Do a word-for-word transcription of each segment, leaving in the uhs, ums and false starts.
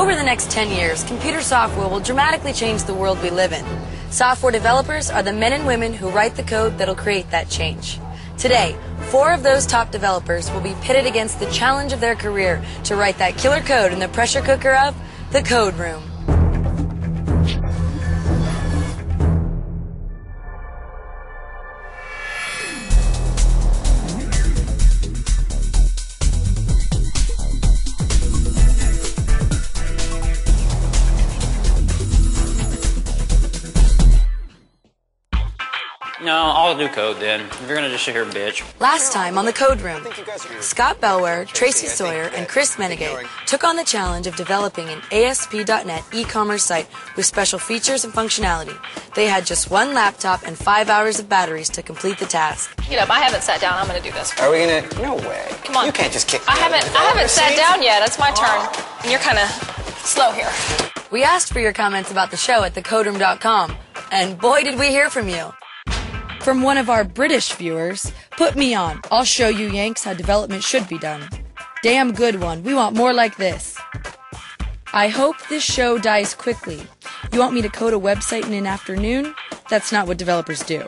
Over the next ten years, computer software will dramatically change the world we live in. Software developers are the men and women who write the code that'll create that change. Today, four of those top developers will be pitted against the challenge of their career to write that killer code in the pressure cooker of the code room. No, I'll do code then. If you're gonna just sit here and bitch. Last time on the Code Room, Scott Belware, Tracy Sawyer, and Chris Menegay took on the challenge of developing an A S P dot net e-commerce site with special features and functionality. They had just one laptop and five hours of batteries to complete the task. Get up, I haven't sat down. I'm gonna do this. Are we gonna? No way. Come on. You can't just kick me I out of haven't. the I haven't sat seat. down yet. It's my turn, and you're kind of slow here. We asked for your comments about the show at the code room dot com, and boy did we hear from you. From one of our British viewers, put me on. I'll show you Yanks how development should be done. Damn good one. We want more like this. I hope this show dies quickly. You want me to code a website in an afternoon? That's not what developers do.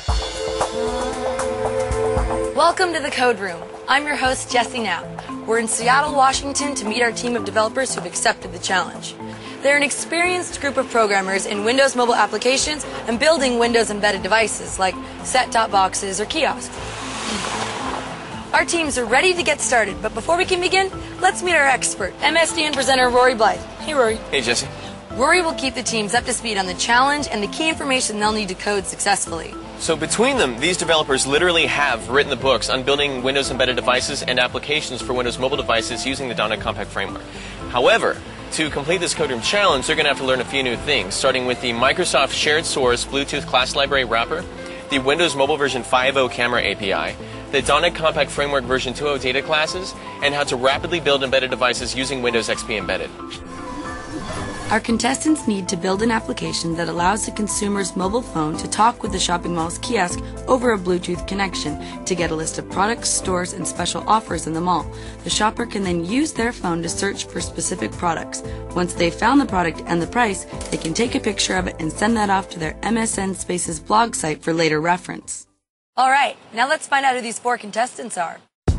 Welcome to the Code Room. I'm your host, Jessie Knapp. We're in Seattle, Washington to meet our team of developers who've accepted the challenge. They're an experienced group of programmers in Windows mobile applications and building Windows embedded devices like set-top boxes or kiosks. Our teams are ready to get started, but before we can begin, let's meet our expert, M S D N presenter Rory Blythe. Hey, Rory. Hey, Jesse. Rory will keep the teams up to speed on the challenge and the key information they'll need to code successfully. So between them, these developers literally have written the books on building Windows embedded devices and applications for Windows mobile devices using the dot net Compact framework. However, to complete this Code Room challenge, they're going to have to learn a few new things, starting with the Microsoft Shared Source Bluetooth Class Library Wrapper, the Windows Mobile version five point oh Camera A P I, the dot net Compact Framework version two point oh data classes, and how to rapidly build embedded devices using Windows X P Embedded. Our contestants need to build an application that allows the consumer's mobile phone to talk with the shopping mall's kiosk over a Bluetooth connection to get a list of products, stores, and special offers in the mall. The shopper can then use their phone to search for specific products. Once they've found the product and the price, they can take a picture of it and send that off to their M S N Spaces blog site for later reference. All right, now let's find out who these four contestants are.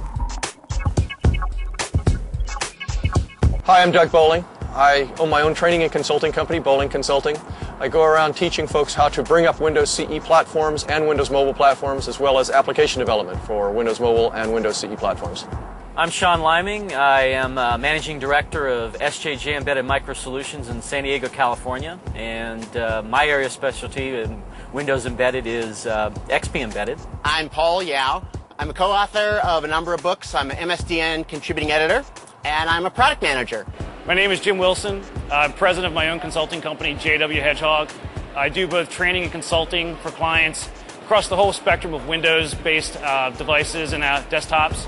Hi, I'm Doug Bowling. I own my own training and consulting company, Bowling Consulting. I go around teaching folks how to bring up Windows C E platforms and Windows mobile platforms, as well as application development for Windows mobile and Windows C E platforms. I'm Sean Liming. I am uh, Managing Director of S J J Embedded Micro Solutions in San Diego, California. And uh, my area of specialty in Windows Embedded is uh, X P Embedded. I'm Paul Yao. I'm a co-author of a number of books. I'm an M S D N contributing editor, and I'm a product manager. My name is Jim Wilson. I'm president of my own consulting company, J W Hedgehog. I do both training and consulting for clients across the whole spectrum of Windows-based uh, devices and uh, desktops.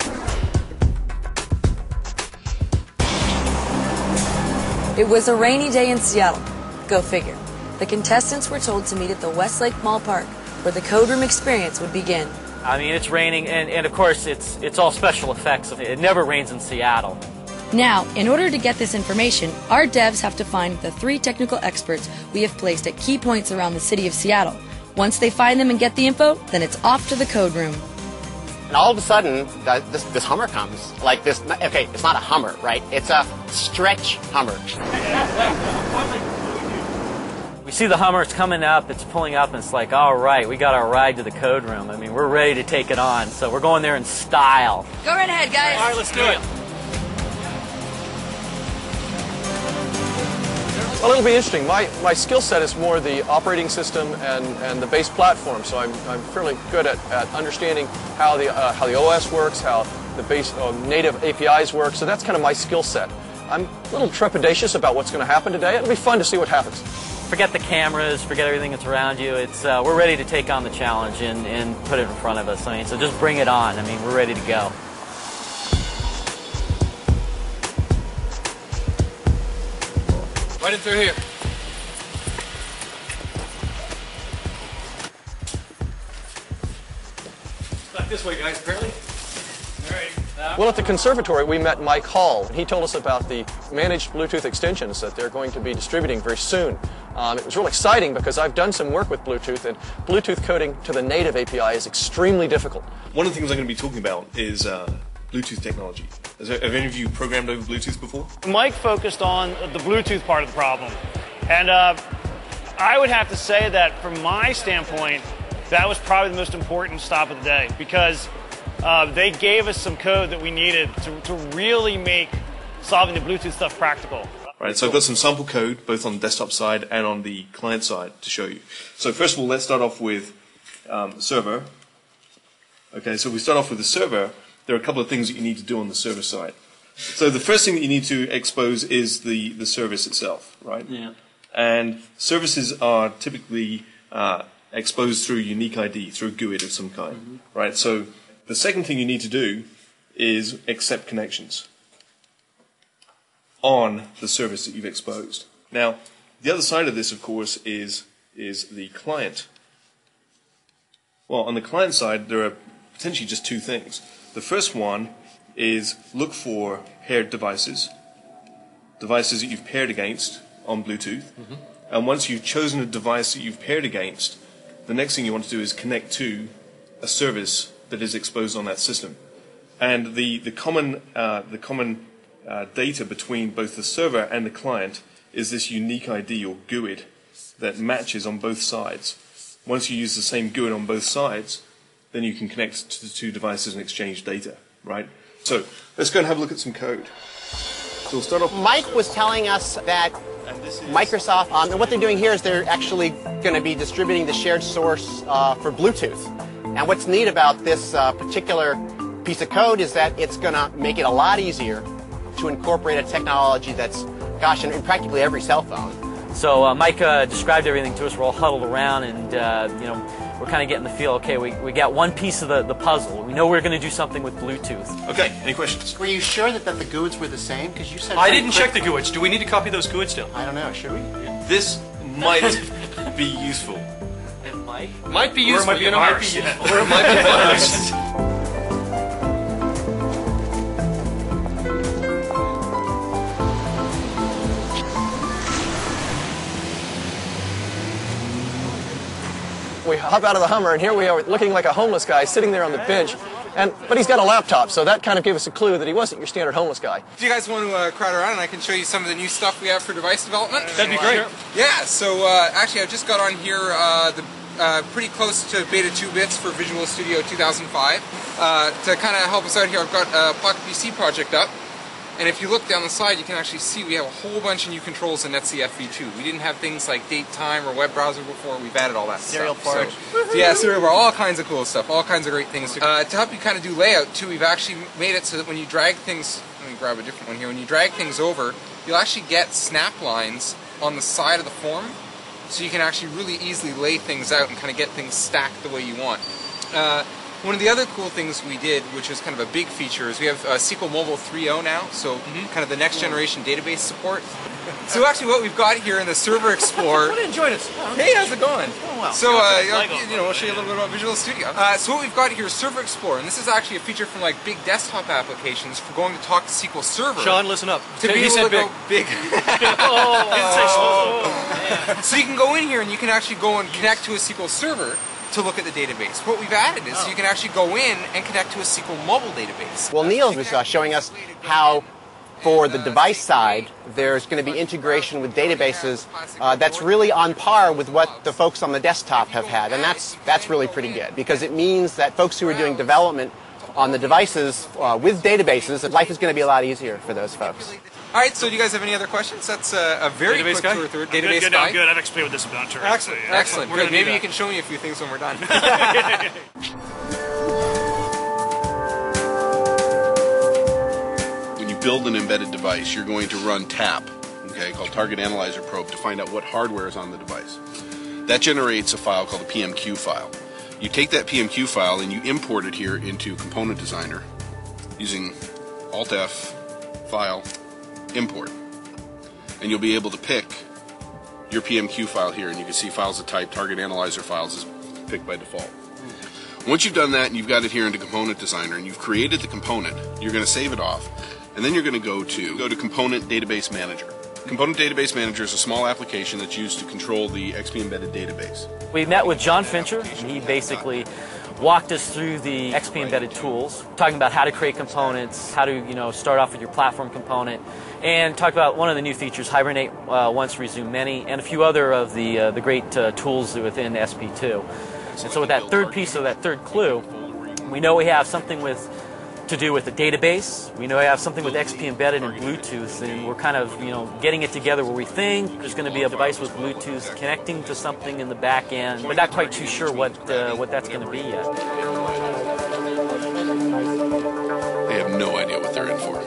It was a rainy day in Seattle. Go figure. The contestants were told to meet at the Westlake Mall Park, where the Code Room experience would begin. I mean, it's raining, and, and of course, it's, it's all special effects. It never rains in Seattle. Now, in order to get this information, our devs have to find the three technical experts we have placed at key points around the city of Seattle. Once they find them and get the info, then it's off to the Code Room. And all of a sudden, th- this, this Hummer comes. Like this, okay, it's not a Hummer, right? It's a stretch Hummer. We see the Hummer, it's coming up, it's pulling up, and it's like, all right, we got our ride to the Code Room. I mean, we're ready to take it on, so we're going there in style. Go right ahead, guys. All right, let's do it. Well, it'll be interesting. My, my skill set is more the operating system and, and the base platform, so I'm, I'm fairly good at, at understanding how the, uh, how the O S works, how the base uh, native A P Is work, so that's kind of my skill set. I'm a little trepidatious about what's going to happen today. It'll be fun to see what happens. Forget the cameras, forget everything that's around you. It's, uh, we're ready to take on the challenge and, and put it in front of us. I mean, so just bring it on. I mean, we're ready to go. Right in through here. Back this way, guys, apparently. All right. Well, at the conservatory, we met Mike Hall. He told us about the managed Bluetooth extensions that they're going to be distributing very soon. Um, it was real exciting because I've done some work with Bluetooth, and Bluetooth coding to the native A P I is extremely difficult. One of the things I'm going to be talking about is uh, Bluetooth technology. Has, have any of you programmed over Bluetooth before? Mike focused on the Bluetooth part of the problem. And uh, I would have to say that from my standpoint, that was probably the most important stop of the day, because uh, they gave us some code that we needed to, to really make solving the Bluetooth stuff practical. Right, so I've got some sample code both on the desktop side and on the client side to show you. So first of all, let's start off with um, the server. Okay, so we start off with the server. There are a couple of things that you need to do on the server side. So the first thing that you need to expose is the, the service itself, right? Yeah. And services are typically uh, exposed through unique I D, through GUID of some kind, mm-hmm. right? So the second thing you need to do is accept connections on the service that you've exposed. Now, the other side of this, of course, is, is the client. Well, on the client side, there are potentially just two things. The first one is look for paired devices, devices that you've paired against on Bluetooth. Mm-hmm. And once you've chosen a device that you've paired against, the next thing you want to do is connect to a service that is exposed on that system. And the, the common, uh, the common uh, data between both the server and the client is this unique I D, or GUID, that matches on both sides. Once you use the same GUID on both sides, then you can connect to the two devices and exchange data, right? So let's go and have a look at some code. So we'll start off. Mike was telling us that Microsoft, um, and what they're doing here is they're actually going to be distributing the shared source uh, for Bluetooth. And what's neat about this uh, particular piece of code is that it's going to make it a lot easier to incorporate a technology that's, gosh, in, in practically every cell phone. So uh, Mike uh, described everything to us. We're all huddled around, and uh, you know, we're kind of getting the feel. Okay, we we got one piece of the, the puzzle. We know we're going to do something with Bluetooth. Okay, any questions? Were you sure that, that the GUIDs were the same? Because you said I didn't check the GUIDs. Do we need to copy those GUIDs still? I don't know. Should we? This might be useful. It might. Might be useful. Or it might be you know, virus. might be, Or it might be virus. We hop out of the Hummer, and here we are looking like a homeless guy sitting there on the bench. And, but he's got a laptop, so that kind of gave us a clue that he wasn't your standard homeless guy. Do you guys want to uh, crowd around and I can show you some of the new stuff we have for device development? That'd be great. Yeah, so uh, actually I just got on here uh, the, uh, pretty close to beta two bits for Visual Studio two thousand five. Uh, to kind of help us out here, I've got a Pocket P C project up. And if you look down the side, you can actually see we have a whole bunch of new controls in NetCF v two. We didn't have things like date time or web browser before. We've added all that Serial stuff. port. So, yeah, serial port, all kinds of cool stuff, all kinds of great things. Uh, to help you kind of do layout too, we've actually made it so that when you drag things, let me grab a different one here, when you drag things over, you'll actually get snap lines on the side of the form, so you can actually really easily lay things out and kind of get things stacked the way you want. Uh, One of the other cool things we did, which is kind of a big feature, is we have uh, S Q L Mobile three point oh now, so mm-hmm. kind of the next generation database support. So actually what we've got here in the Server Explorer... Come on in, join us. Oh, hey, how's it going? Oh, well. So, uh, you know, I'll show you a little bit about Visual Studio. Uh, so what we've got here is Server Explorer, and this is actually a feature from like big desktop applications for going to talk to S Q L Server. Sean, listen up. To be he able said to big. go big. oh. oh. So you can go in here and you can actually go and connect to a S Q L Server to look at the database. What we've added is oh. you can actually go in and connect to a S Q L mobile database. Well, Neil was uh, showing us how, for the device side, there's going to be integration with databases uh, that's really on par with what the folks on the desktop have had, and that's that's really pretty good, because it means that folks who are doing development on the devices uh, with databases, life is going to be a lot easier for those folks. All right, so do you guys have any other questions? That's uh, a very database quick guy? tour through Database database good, guy. I'm good. I've explained with this a bunch. Right? Excellent, So, yeah, excellent. We're Good. gonna Maybe you can show me a few things when we're done. When you build an embedded device, you're going to run TAP, okay, called Target Analyzer Probe, to find out what hardware is on the device. That generates a file called a P M Q file. You take that P M Q file and you import it here into Component Designer using Alt-F, File, Import. And you'll be able to pick your P M Q file here, and you can see files of type Target Analyzer files is picked by default. Once you've done that and you've got it here into Component Designer and you've created the component, you're going to save it off, and then you're going to go to go to Component Database Manager. Component Database Manager is a small application that's used to control the X P Embedded database. We met with John Fincher, and he basically walked us through the X P Embedded tools, talking about how to create components, how to you know start off with your platform component, and talked about one of the new features, Hibernate uh, Once, Resume Many, and a few other of the uh, the great uh, tools within S P two. And so with that third piece of that third clue, we know we have something with to do with the database. We know we have something with X P Embedded and Bluetooth, and we're kind of you know getting it together where we think there's going to be a device with Bluetooth connecting to something in the back end. We're not quite too sure what uh, what that's going to be yet. They have no idea what they're in for.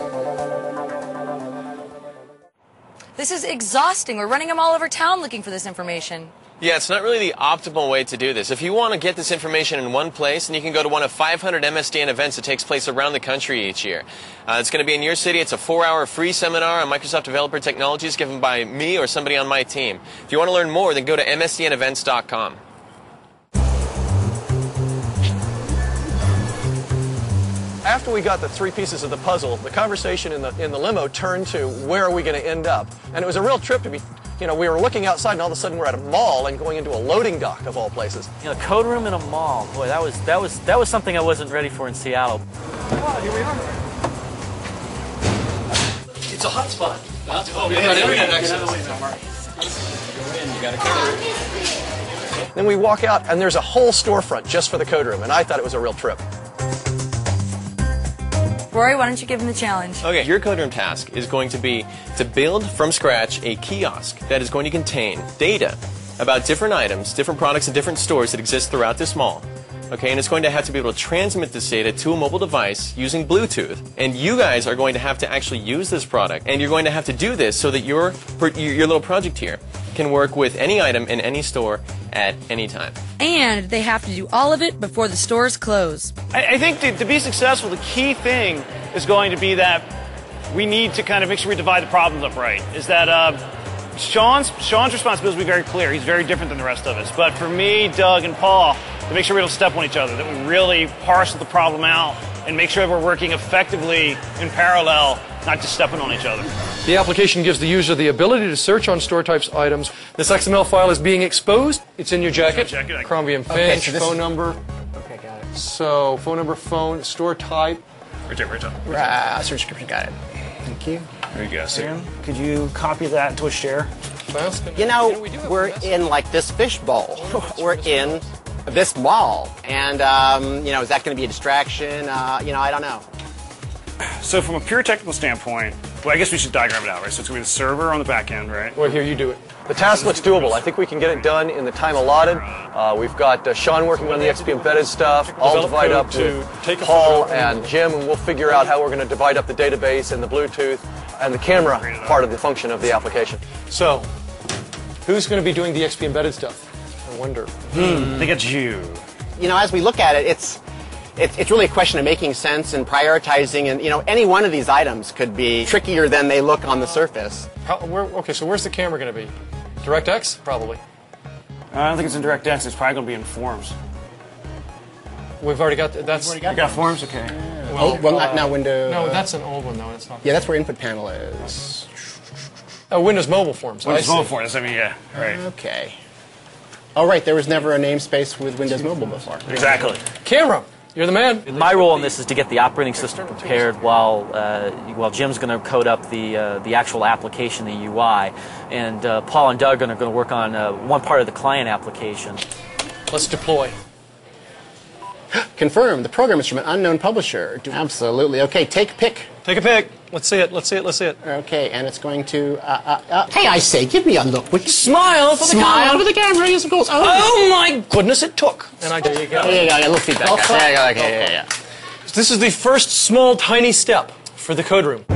This is exhausting. We're running them all over town looking for this information. Yeah, it's not really the optimal way to do this. If you want to get this information in one place, then you can go to one of five hundred M S D N events that takes place around the country each year. Uh, it's going to be in your city. It's a four-hour free seminar on Microsoft Developer Technologies given by me or somebody on my team. If you want to learn more, then go to M S D N events dot com. After we got the three pieces of the puzzle, the conversation in the in the limo turned to where are we going to end up? And it was a real trip to be, you know, we were looking outside and all of a sudden we're at a mall and going into a loading dock of all places. You know, code room in a mall. Boy, that was that was that was something I wasn't ready for in Seattle. Wow, here we are. It's a hot spot. Oh, we got internet access. You got to cover it. Then we walk out and there's a whole storefront just for the code room, and I thought it was a real trip. Rory, why don't you give him the challenge? Okay, your code room task is going to be to build from scratch a kiosk that is going to contain data about different items, different products, and different stores that exist throughout this mall. Okay, and it's going to have to be able to transmit this data to a mobile device using Bluetooth. And you guys are going to have to actually use this product, and you're going to have to do this so that your your little project here can work with any item in any store at any time. And they have to do all of it before the stores close. I, I think to, to be successful, the key thing is going to be that we need to kind of make sure we divide the problems up right. Is that uh, Sean's Sean's responsibility is very clear. He's very different than the rest of us. But for me, Doug, and Paul, to make sure we don't step on each other, that we really parcel the problem out and make sure that we're working effectively in parallel, not just stepping on each other. The application gives the user the ability to search on store types items. This X M L file is being exposed. It's in your jacket. jacket. Crombie and Okay, Finch, so this phone is- number. Okay, got it. So phone number, phone, store type. Right there, right there. Ah, search description, got it. Thank you. There you go. Sam, could you copy that into a share? You know, we're in like this fishbowl. We're in this mall. And, um, you know, is that going to be a distraction? Uh, you know, I don't know. So from a pure technical standpoint, well, I guess we should diagram it out, right? So it's going to be the server on the back end, right? Well, here, you do it. The task looks doable. I think we can get it done in the time allotted. Uh, we've got uh, Sean working on the X P Embedded stuff. I'll divide up to Paul and Jim, and we'll figure out how we're going to divide up the database and the Bluetooth and the camera part of the function of the application. So, who's going to be doing the X P Embedded stuff? I wonder. Hmm. I think it's you. You know, as we look at it, it's It's, it's really a question of making sense and prioritizing, and you know, any one of these items could be trickier than they look on the surface. How, where, okay, so where's the camera going to be? DirectX? Probably. I don't think it's in DirectX. It's probably going to be in Forms. We've already got th- that's. You got Forms, okay. Well, oh, well, not now Windows. No, that's an old one though. It's not. Yeah, that's where input panel is. Oh, Windows Mobile Forms. Windows I Mobile see. Forms. I mean, yeah, right. Okay. Oh, right. There was never a namespace with Windows Mobile before. Exactly. Camera. You're the man. My role in this is to get the operating system prepared while uh, while Jim's going to code up the uh, the actual application, the U I, and uh, Paul and Doug are going to work on uh, one part of the client application. Let's deploy. Confirm. The program is from an unknown publisher. Absolutely. Okay. Take pick. Take a pic. Let's see it. Let's see it. Let's see it. Okay, and it's going to. Uh, uh, uh, hey, I say, give me a look. Would you smile for the smile camera? for the camera? Yes, of course. Oh, Oh my goodness! It took. And I. There you go. There you go. Yeah, a little feedback. Oh, There you go. Okay, yeah, yeah, yeah. This is the first small, tiny step for the code room.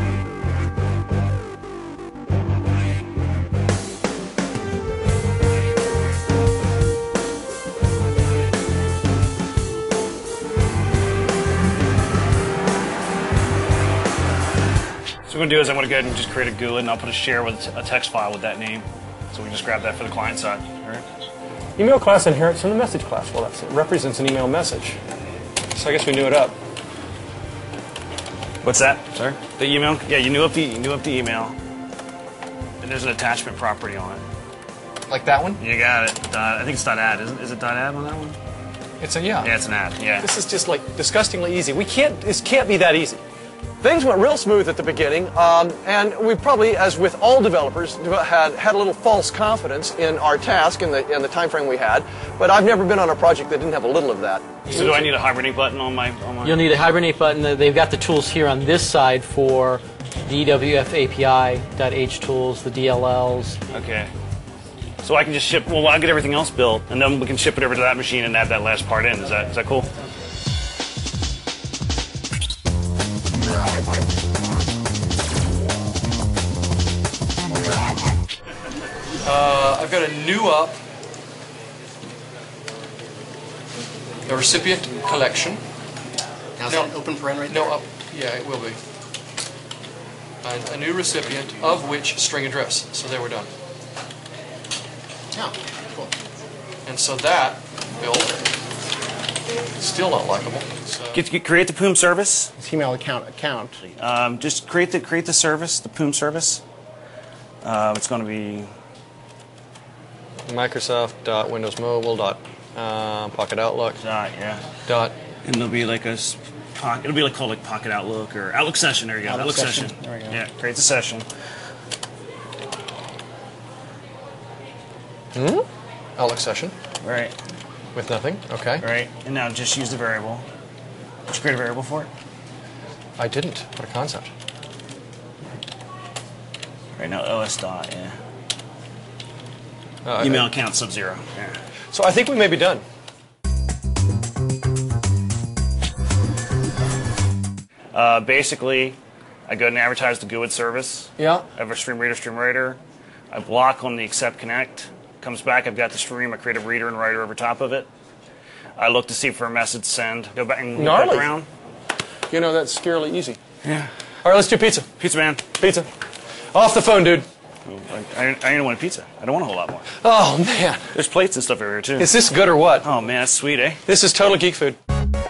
So what I'm going to do is I'm going to go ahead and just create a G U I D, and I'll put a share with a text file with that name. So we can just grab that for the client side. All right. Email class inherits from the message class. Well, that represents an email message. So I guess we knew it up. What's that? Sorry? The email? Yeah, you knew up the, you knew up the email. And there's an attachment property on it. Like that one? You got it. Dot, I think it's dot .add. Is it, is it dot .add on that one? It's a, yeah. Yeah, it's an ad, yeah. This is just like disgustingly easy. We can't, this can't be that easy. Things went real smooth at the beginning, um, and we probably, as with all developers, had had a little false confidence in our task and the, and the time frame we had. But I've never been on a project that didn't have a little of that. So do I need a hibernate button on my? On my... You'll need a hibernate button. They've got the tools here on this side for the E W F A P I.H tools, the D L Ls. Okay. So I can just ship. Well, I'll get everything else built, and then we can ship it over to that machine and add that last part in. Is that is that cool? Uh, I've got a new up, a recipient collection. Now, no, is that open paren right no there? up. Yeah, it will be. And a new recipient of which string address. So there we're done. Oh, cool. And so that build still not likable. So. Get, get, create the P O O M service. It's email account account. Um, just create the create the service, the P O O M service. Uh, it's going to be Microsoft dot Windows Mobile dot uh, Pocket Outlook dot yeah dot. And there'll be like a pocket. It'll be like called like Pocket Outlook or Outlook session. There you go. Outlook, Outlook session. session. There we go. Yeah, create the session. Hmm. Outlook session. Right. With nothing. Okay. Right. And now just use the variable. Did you create a variable for it? I didn't. What a concept. Right now, O S dot. Yeah. Uh, Email I, account sub zero. Yeah. So I think we may be done. Uh, basically, I go and advertise the G U I D service. Yeah. I have a stream reader, stream writer. I block on the accept connect. Comes back, I've got the stream. I create a reader and writer over top of it. I look to see for a message send. Go back and look Gnarly. back around. You know, that's scarily easy. Yeah. All right, let's do pizza. Pizza man. Pizza. Off the phone, dude. I, I, I didn't want a pizza. I don't want a whole lot more. Oh, man. There's plates and stuff over here, too. Is this good or what? Oh, man, that's sweet, eh? This is total geek food.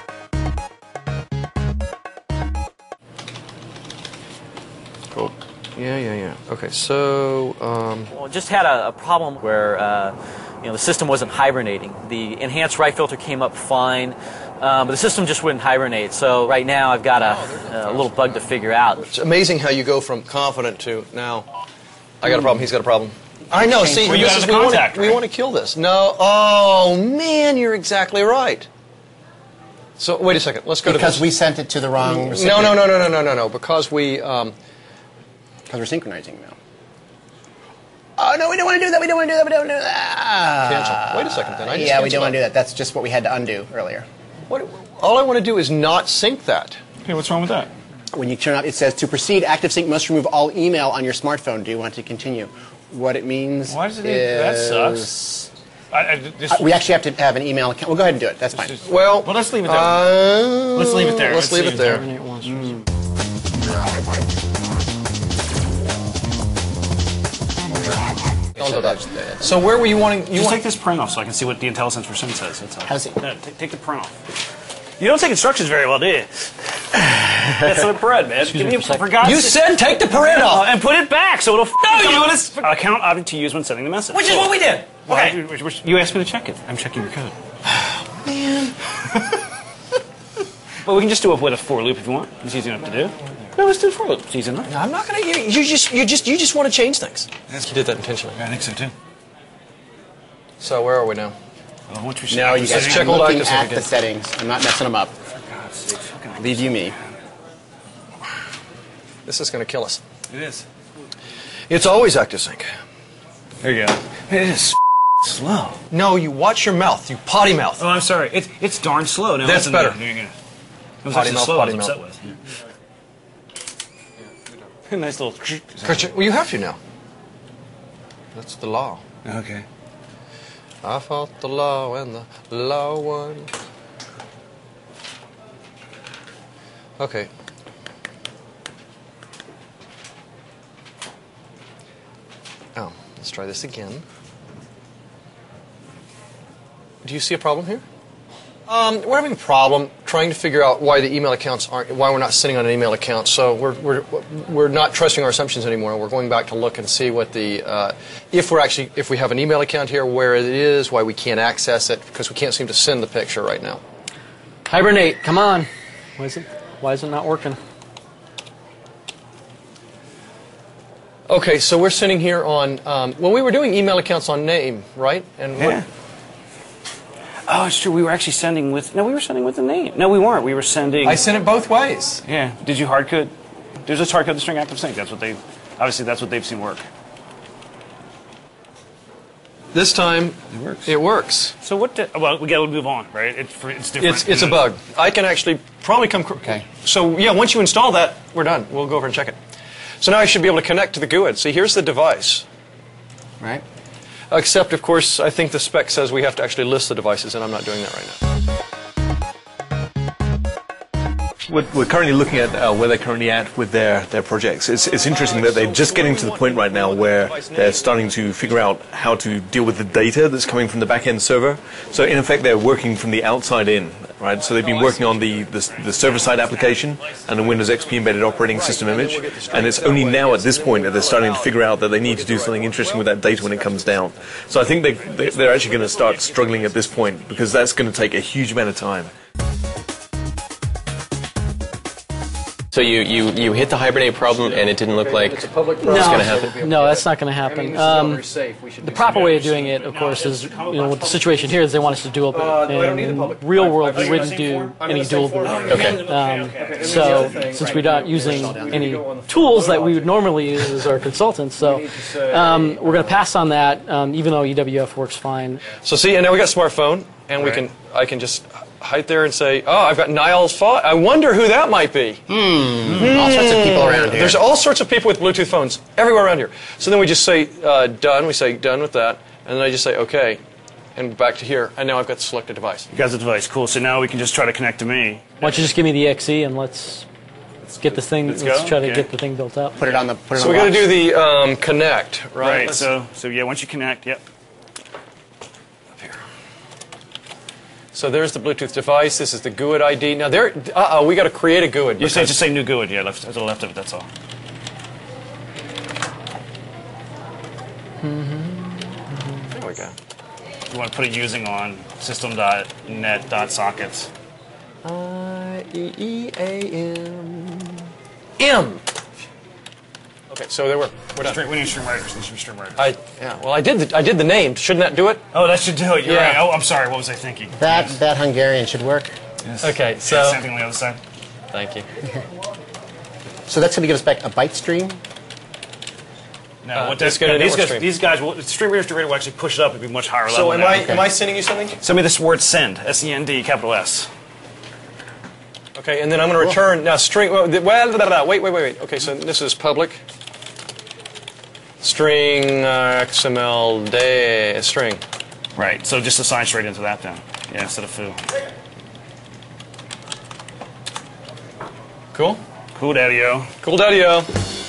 Cool. Yeah, yeah, yeah. Okay, so... Um, Well, just had a, a problem where uh, you know the system wasn't hibernating. The enhanced write filter came up fine, um, but the system just wouldn't hibernate. So right now I've got a, a little bug to figure out. It's amazing how you go from confident to now. I got a problem. He's got a problem. I know. See, Well, you this got is, the we, want contact, to, we right? want to kill this. No. Oh man, you're exactly right. So wait a second. Let's go Because to this. we sent it to the wrong No, recipient. no, no, no, no, no, no, no. Because we. Um, Because we're synchronizing now. Oh, no, we don't want to do that. We don't want to do that. We don't want to do that. Cancel. Wait a second, then. I just yeah, we canceled don't want to that. do that. That's just what we had to undo earlier. What, all I want to do is not sync that. Hey, what's wrong with that? When you turn up, it says to proceed, ActiveSync must remove all email on your smartphone. Do you want to continue? What it means Why does it? is... That sucks. I, I, this, Uh, we actually have to have an email account. We'll go ahead and do it. That's fine. just- Well, well, let's leave it there. Uh, let's leave it there. Let's, leave it there. Mm. Don't do that. So where were you wanting? You Just want? take this print off so I can see what the IntelliSense percent says. That's all. How's it? No, take, take the print off. You don't take instructions very well, do you? That's the bread, man. Give me a, for God's You sake. said take the parent off. And put it back so it'll. No, come you- on this account object to use when sending the message. Which is what we did. Why- Okay. which- which- You asked me to check it. I'm checking your code. Man. But we can just do it with a for loop if you want. It's easy enough to do. No, let's do a for loop. It's easy enough. No, I'm not gonna. You, you just, you just, you just want to change things. You did that intentionally. I think so too. So where are we now? Well, once we No, you guys check are all looking ActiveSync at again. the settings. I'm not messing them up. God's sake, fucking- Leave you me. This is gonna kill us. It is. It's always ActiveSync. There you go. It is slow. No, you watch your mouth. You potty mouth. Oh, I'm sorry. It's it's darn slow. No, That's listen, better. no, no, no, no. It was Potty actually mouth, slow. I potty was upset mouth. with. Nice little. Christian, well, you have to now. That's the law. Okay. I fought the law and the law won. Okay. Oh, let's try this again. do you see a problem here? Um, we're having a problem trying to figure out why the email accounts aren't, why we're not sitting on an email account. So we're we're we're not trusting our assumptions anymore. We're going back to look and see what the uh, if we're actually if we have an email account here, where it is, why we can't access it, because we can't seem to send the picture right now. Hibernate, come on. Why is it why is it not working? Okay, so we're sitting here on um, well, we were doing email accounts on name, right? And Yeah. Oh, it's true. We were actually sending with... No, we were sending with the name. No, we weren't. We were sending... I sent it both ways. Yeah. Did you hard code? There's just hard code the string active sync. That's what they... Obviously, that's what they've seen work. This time, it works. It works. So what... The, well, we got to move on, right? It, it's different. It's, it's a bug. I can actually probably come... Okay. So, yeah, once you install that, we're done. We'll go over and check it. So now I should be able to connect to the G U I D. See, here's the device. Right. Except, of course, I think the spec says we have to actually list the devices, and I'm not doing that right now. We're, we're currently looking at uh, where they're currently at with their, their projects. It's, it's interesting that they're just getting to the point right now where they're starting to figure out how to deal with the data that's coming from the back-end server. So in effect, they're working from the outside in, right? So they've been working on the, the, the server-side application and the Windows X P embedded operating system image. And it's only now at this point that they're starting to figure out that they need to do something interesting with that data when it comes down. So I think they, they, they're actually going to start struggling at this point because that's going to take a huge amount of time. So you, you, you hit the Hibernate problem and it didn't look like it was going to happen? No, that's not going to happen. Um, the proper way of doing it, of course, is, you know, what the situation here is they want us to dual boot. And in real world, we wouldn't do any dual boot. Okay. Um, so, since we're not using any tools that we would normally use as our consultants, so um, we're going to pass on that, um, even though E W F works fine. So see, and now we got smartphone, and we can I can just hide there and say, oh, I've got Niles Fott. I wonder who that might be. Hmm. Mm. All sorts of people around here. There's all sorts of people with Bluetooth phones everywhere around here. So then we just say, uh, done. We say, done with that. And then I just say, okay. And back to here. And now I've got the selected device. You got the device. Cool. So now we can just try to connect to me. Why don't you just give me the X E and let's, let's get this thing, let's, let's try to okay. get the thing built up. Put it on the put it So on we the got to do the um, connect, right? Right. So, so yeah, once you connect, yep. So there's the Bluetooth device. This is the G U I D I D. Now there, uh-oh, we got to create a G U I D. You say just say new G U I D, yeah, left to the left of it. That's all. There we go. You want to put a using on system dot net dot sockets. I E E A M M. Okay, so there we're we're done. Stream, we need stream writers. We need stream writers. I yeah. Well, I did the I did the name. Shouldn't that do it? Oh, that should do it. You're Yeah. right. Oh, I'm sorry. What was I thinking? That Yes. that Hungarian should work. Yes. Okay, so Yeah, same thing on the other side. thank you. So that's going to give us back a byte stream. No, Uh, what it's that's gonna these network guys, stream. these guys will stream reader to reader will actually push it up and be much higher level. So am now. I am I sending you something? Send me this word send. S E N D capital S. Okay, and then I'm going to return now string. Well, the- well, blah, blah, blah, wait, wait, wait, wait. Okay, so this is public. String uh, X M L day string. Right. So just assign straight into that then. Yeah, instead of foo. Cool. Cool, Daddy-o. Cool, Daddy-o.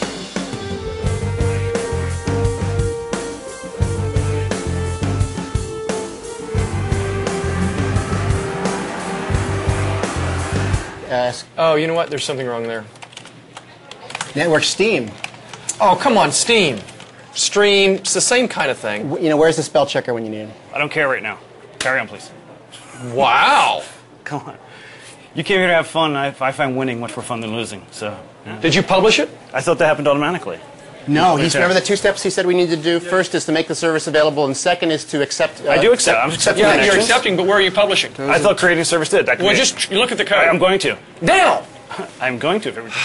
Uh, Oh, you know what? There's something wrong there. network Steam. Oh, come on, Steam. Stream, it's the same kind of thing. W- You know, where's the spell checker when you need it? I don't care right now. Carry on, please. Wow. Come on. You came here to have fun. I, I find winning much more fun than losing. So. Yeah. Did you publish it? I thought that happened automatically. No, he's Okay. remember the two steps he said we need to do. First is to make the service available, and second is to accept. Uh, I do accept. I'm accepting Yeah, the you're connections. accepting, but where are you publishing? I thought creating a service did. That Well, create- just look at the code. I'm going to. Now! I'm going to. If it were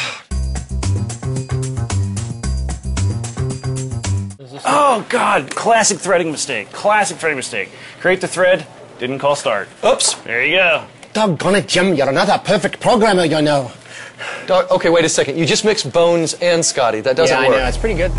just... Oh, God. Classic threading mistake. Classic threading mistake. Create the thread, didn't call start. Oops. There you go. Doggone it, Jim! You're not a perfect programmer, you know. Dog, okay, wait a second. You just mixed Bones and Scotty. That doesn't yeah, work. I know. It's pretty good.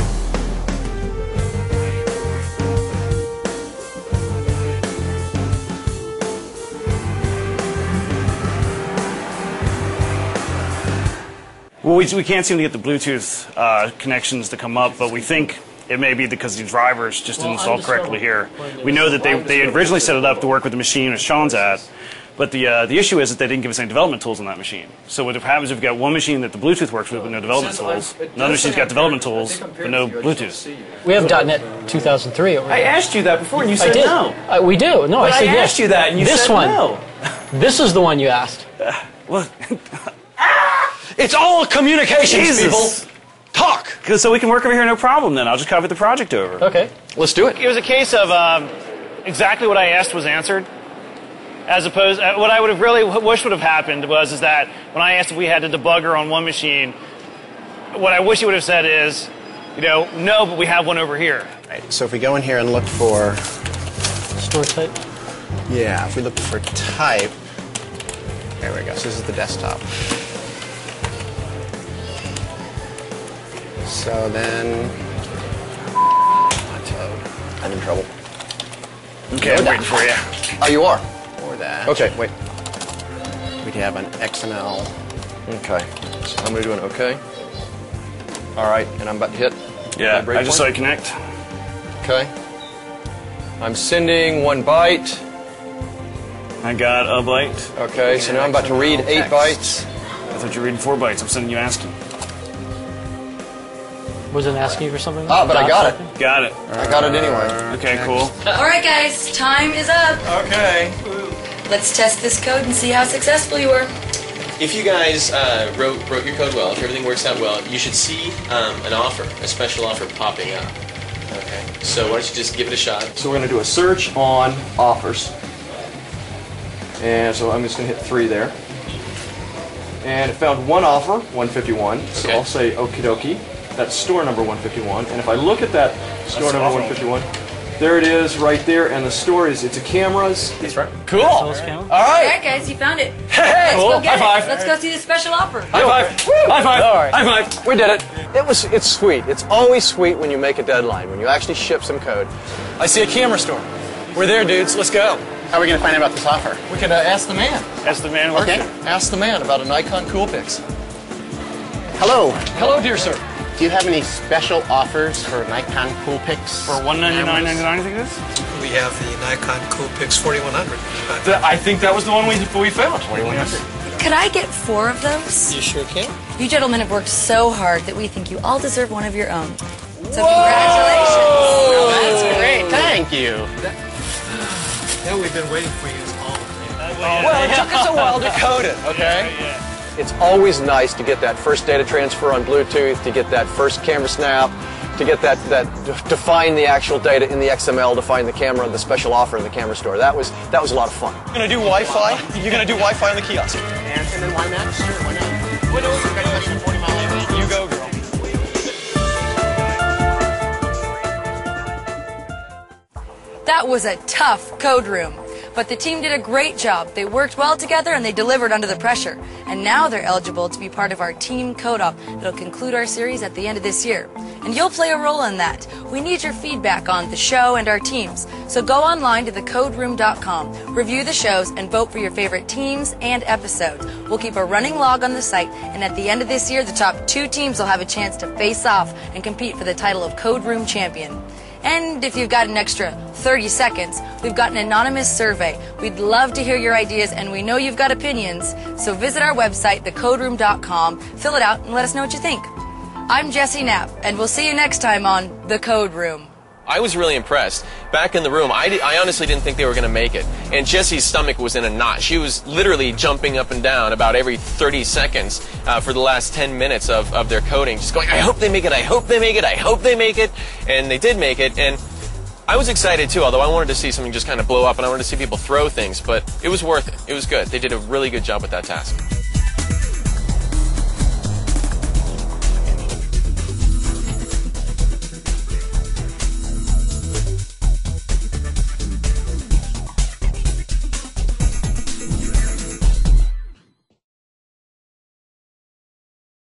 Well, we, we can't seem to get the Bluetooth uh, connections to come up, but we think It may be because the drivers just didn't install correctly here. We know that they, they originally set it up to work with the machine as Sean's at, but the uh, the issue is that they didn't give us any development tools on that machine. So what happens if you've got one machine that the Bluetooth works with but no development tools, another machine's got development tools but no Bluetooth. We have .NET two thousand three. I asked you that before and you said I did. no. Uh, we do. No, But I said I yes. asked you that and you this said one. no. This is the one you asked. Uh, what? It's all communications, people. Talk. So we can work over here, no problem then. I'll just copy the project over. Okay. Let's do it. It was a case of um, exactly what I asked was answered. As opposed, uh, what I would have really wished would have happened was is that when I asked if we had a debugger on one machine, what I wish he would have said is, you know, no, but we have one over here. Right. So if we go in here and look for store type. Yeah, if we look for type, there we go. So this is the desktop. So then, I'm in trouble. Okay, I'm waiting for you. Oh, you are? Or that. Okay, wait. We'd have an X M L. Okay. So I'm going to do an OK. All right, and I'm about to hit. Yeah, my I just saw breakpoint. you connect. Okay. I'm sending one byte. I got a byte. Okay, so now I'm about to read eight bytes. I thought you were reading four bytes. I'm sending you ASCII. Was it asking you for something? Ah, but I got it. Got it. I got it anyway. Okay, cool. All right, guys, time is up. Okay. Let's test this code and see how successful you were. If you guys uh, wrote, wrote your code well, if everything works out well, you should see um, an offer, a special offer popping up. Okay. So why don't you just give it a shot? So we're going to do a search on offers. And so I'm just going to hit three there. And it found one offer, one fifty-one. So Okay. I'll say okie dokie. That's store number one fifty-one. And if I look at that store number one fifty-one, there it is right there. And the store is, it's a cameras. That's right. Cool. All All right. right, guys, you found it. Hey, Let's go get high it. five. Let's go see the special offer. High five. High five. All right. High five. We did it. It was, it's sweet. It's always sweet when you make a deadline, when you actually ship some code. I see a camera store. We're there, dudes. Let's go. How are we going to find out about this offer? We can uh, ask the man. That's the man Okay. working. Ask the man about a Nikon Coolpix. Hello. Hello, dear sir. Do you have any special offers for Nikon Coolpix? For one ninety-nine ninety-nine, I think it is? We have the Nikon Coolpix forty-one hundred. I think that was the one we, we found. forty-one hundred. Could I get four of those? You sure can. You gentlemen have worked so hard that we think you all deserve one of your own. So congratulations. Oh, that's great. Thank you. Yeah, we've been waiting for you all day. Well, it took us a while to code it, okay? It's always nice to get that first data transfer on Bluetooth, to get that first camera snap, to get that, that to find the actual data in the X M L, to find the camera, the special offer in the camera store. That was that was a lot of fun. You're gonna do Wi-Fi? You're gonna do Wi-Fi on the kiosk? And, and then why not? Sure, why not? What else? You got a forty mile range. You go, girl. That was a tough code room. But the team did a great job. They worked well together and they delivered under the pressure. And now they're eligible to be part of our Team Code-Off that'll conclude our series at the end of this year. And you'll play a role in that. We need your feedback on the show and our teams. So go online to the code room dot com, review the shows, and vote for your favorite teams and episodes. We'll keep a running log on the site, and at the end of this year, the top two teams will have a chance to face off and compete for the title of Code Room Champion. And if you've got an extra thirty seconds, we've got an anonymous survey. We'd love to hear your ideas, and we know you've got opinions. So visit our website, the code room dot com, fill it out, and let us know what you think. I'm Jessie Knapp, and we'll see you next time on The Code Room. I was really impressed. Back in the room, I, did, I honestly didn't think they were going to make it. And Jessie's stomach was in a knot. She was literally jumping up and down about every thirty seconds uh, for the last ten minutes of, of their coding, just going, I hope they make it, I hope they make it, I hope they make it. And they did make it. And I was excited too, although I wanted to see something just kind of blow up and I wanted to see people throw things. But it was worth it. It was good. They did a really good job with that task.